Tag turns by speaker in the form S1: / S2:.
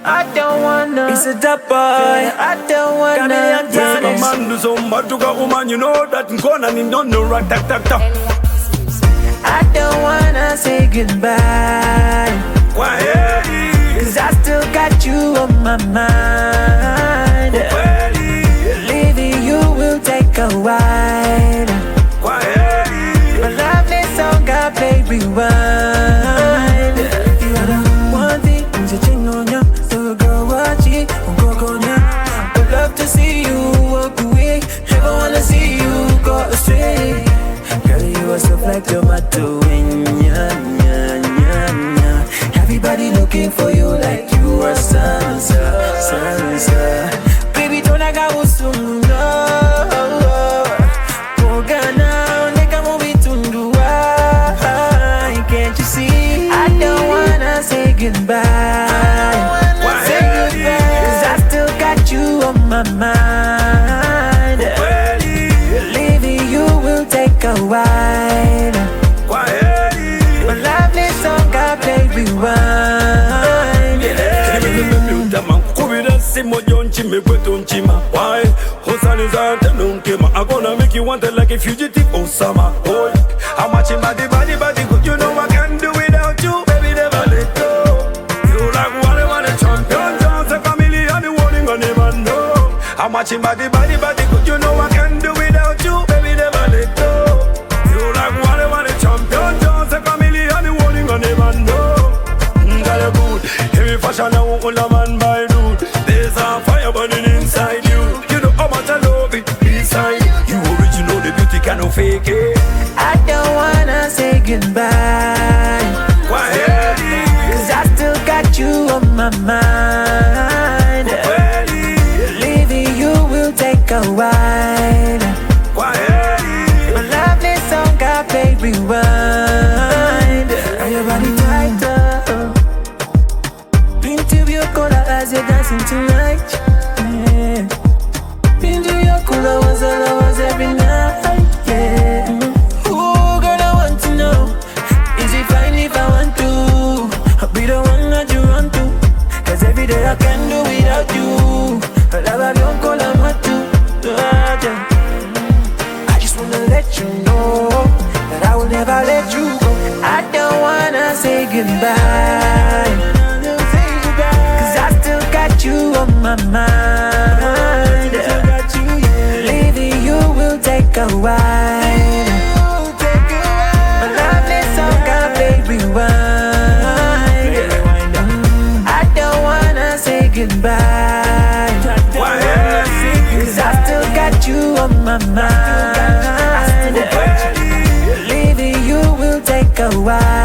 S1: I don't wanna.
S2: It's a dap boy.
S1: I don't wanna.
S3: My man do some bad to go woman, you know that gonna need no right tak tak tak.
S1: I don't wanna say goodbye.
S3: Why?
S1: Cause I still got you on my mind. Leaving you will take a while. My lovely song got baby rewind. You are the one thing to change on ya. So go watch it, go ya. Would love to see you walk away. Never wanna see you go astray. Girl, you are so like tomato. Everybody looking for you like you are Sansa. Baby, don't I got usum no. Pogana, neka mobi tundua. Can't you see? I don't wanna say goodbye. Say goodbye. Cause I still got you on my mind. Leaving you will take a while. My lovely song got baby rewind.
S3: Why? I'm gonna make you want it like a fugitive Osama. Oh, how much in body good, you know I can't do without you, baby, never let go. You like one champion, just a chameleon, the warning on never know. How much in body good, you know I can't do without you, baby, never let go. You like one champion, just a chameleon, the warning on never know. Got a good, heavy fashion, I won't hold a man by dude. There's a fire burning inside you. You know how much I love it inside. You original, the beauty cannot fake it.
S1: I don't wanna say goodbye.
S3: Why?
S1: Cause I still got you on my mind. Leaving you will take a while.
S3: Why?
S1: My lovely song got baby rewind. Are your body tighter? Into your color as you're dancing tonight. Yeah. Into your color was all I was every night. Yeah. Ooh, girl, I want to know, is it fine if I want to? I'll be the one that you run to. Cause every day I can't do without you. I don't call I'm hot too. I just wanna let you know that I will never let you go. I don't wanna say goodbye. Cause I still got you on my mind. Leaving you will take a while. My lovely song got baby rewind. I don't wanna say goodbye. Cause I still got you on my mind. Leaving you will take a while.